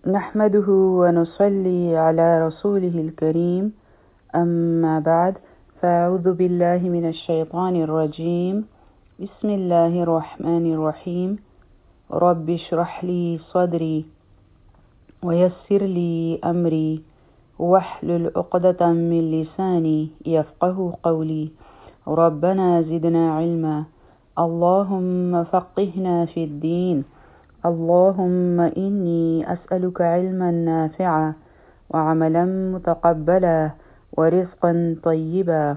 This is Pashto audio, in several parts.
نحمده ونصلي على رسوله الكريم أما بعد فأعوذ بالله من الشيطان الرجيم بسم الله الرحمن الرحيم رب اشرح لي صدري ويسر لي أمري واحلل عقدة من لساني يفقه قولي ربنا زدنا علما اللهم فقهنا في الدين اللهم إني أسألك علما نافعا وعملا متقبلا ورزقا طيبا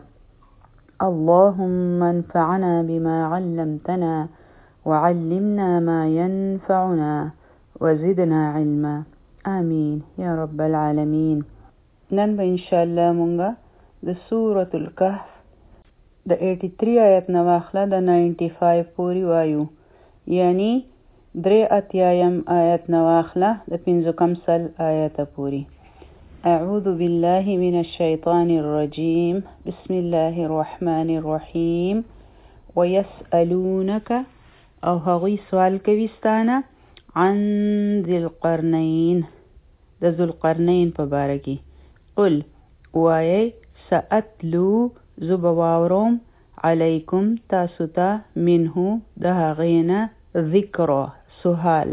اللهم انفعنا بما علمتنا وعلمنا ما ينفعنا وزدنا علما آمين يا رب العالمين. نن به إن شاء الله مونږه د سورة الكهف د 83 آیت نه واخله د 95 پورې وایو، یعنی 83 آیت نه واخله د 50 آیت پورې. أعوذ بالله من الشيطان الرجيم بسم الله الرحمن الرحيم ويسألونك او هغوی سوال کوي ستانه عن ذي القرنين د ذو القرنين په باره کې. قل وایي سأتلو زبواورم علیکم تاسو ته منه د هغې نه ذکر سهال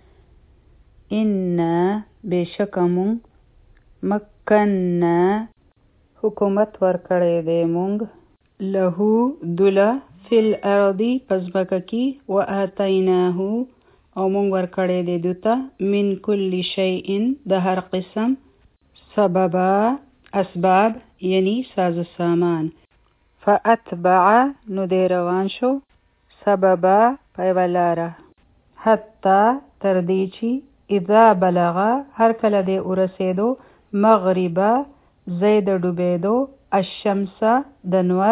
انا بشکمون مکننا حکومت ورکړی دی مونږ له دله فی الارض پزمکه کې وآتیناه او مونږ ورکړی دی دوته من کل شیء د هر قسم سببا اسباب یعنی ساز سامان. فاتبع نو دی روان شو سببا پیولاره حتی تر دې چې اذا بلغه هر کله دی ورسېدو مغربا زید ډوبېدو الشمس د نور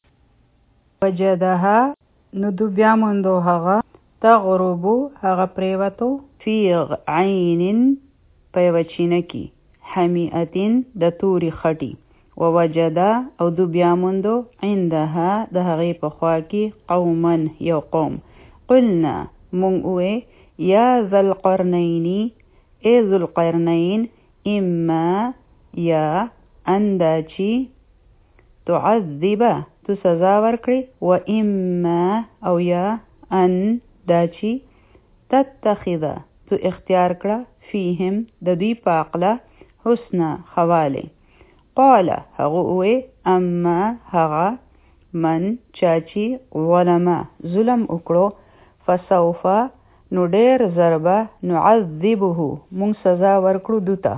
وجدها نو دو بیا موندو هغه تغربو هغه پریوتو فی عین پیوه چینه کی حمیئتین د توری خټی ووجد او دو بیا موندو عندها د هغې په خوا کې قوما یو قوم. قلنا مونږ وې یا ذا القرنین ای ذو القرنین اما یا اندا چی تعذبه تو سزا ورکړي و اما او یا ان دا چی تتخذه تو اختیار کړه فیهم د دوی پاقله حسنا خواله. قال هغه وې اما هغه من چاچی ظلمه ظلم وکړو فسوف نو ډیر ضربه نعذبه مونږ سزا ورکړو دوته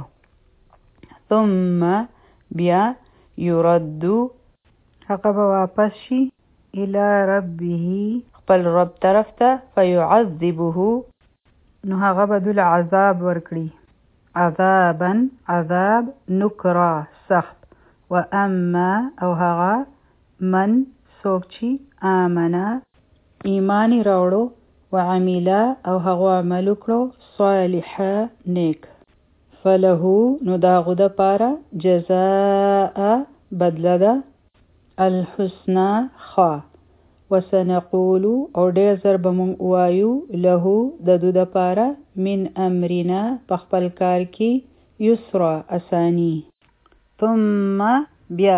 ثم بیا یردو هغه به واپس شي الی ربه خپل رب طرف ته فیعذبه نو هغه به دوله عذاب ورکړي عذابا عذاب نکرا سخت. و اما او هغه من څوک چې آمنا ایمانی راوړو وعملا او هغه عمل وکړو صالحا نیک فله نو دا غو د پاره جزاء بدله ده الحسنى خا وسنقول او ډیر زر به مونږ وایو له د دو د پاره من امرنا په خپل کار کې یسرا اسانی. ثم بیا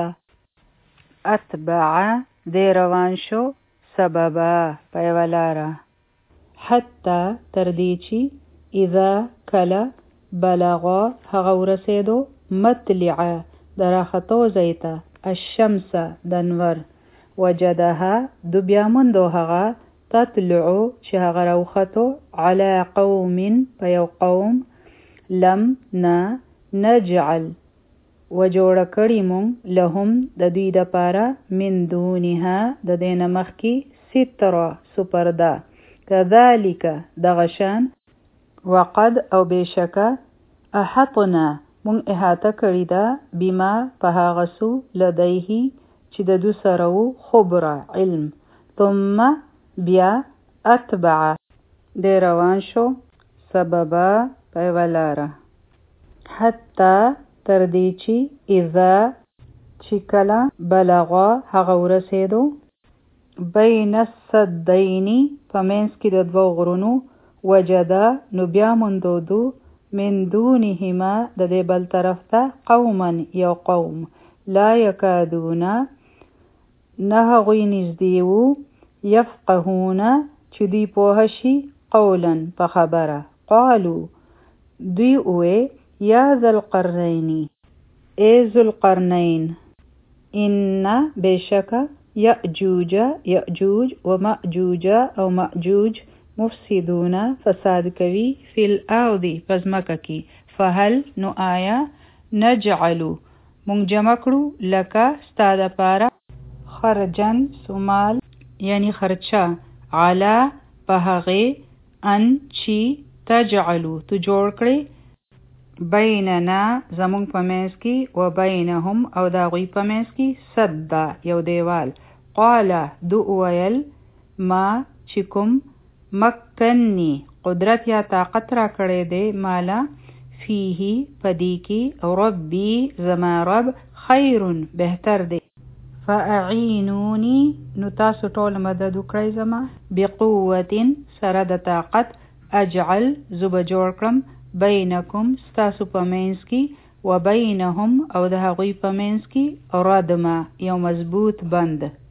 اتبع دی روان شو سببا پیولاره حتی تر دې چې اذا کله بلغا هغه ورسېدو مطلع د راختو ځای ته الشمس د نور وجدها دو بیا موندو هغه تطلعو چې هغه راوختو علی قوم په یو قوم لم نجعل وجوړه کړي مونږ لهم د دوی دپاره من دونها د دې نه مخکې ستره سپرده کذالک دغه شان وقد او بېشکه احطنا مونږ احاطه کړي ده بما په هغه څه لدیه چې د دو سره و خبره علم. ثم بیا اتبع دی روان شو سببا پیولاره حتی تر دې چې اذا چې کله بلغا هغه ورسېدو بین السدین په منځ کې د دوو غرونو وجدا نو بیا موندو دو من دونهما د دې بل طرف ته قوما یو قوم لا یکادون نه هغوی نږدې وو یفقهون چې دوی پوه شي قولا په خبره قالو دوی اوې یا ذا القرنین ای ذو القرنین ان بشک یأجوج و مأجوج او مأجوج مفسدون فساد کوي فی الارض پزمکه کی فهل نو آیا نجعلو مونږ جمع کړو لکه ستا دپاره خرجن سمال یعنی خرچه علا په هغې ان چې تجعلو تو جوړ کړي بیننا زمونږ په منځ کې و بینهم او د هغوی په منځ کې سدا یو دیوال قاله دو ویل ما چې کوم مکنی قدرت یا طاقت را کړی دی مالا فیه پدی کې ربی زما رب خیرون بهتر دی فاعینونی نو تاسو ټول مدد وکړئ زما بقوت سره د طاقت اجعل زب جوړ کړم بینکم ستاسو په منځ کې و بینهم او د هغوی په منځ کې ردما یو مضبوط بند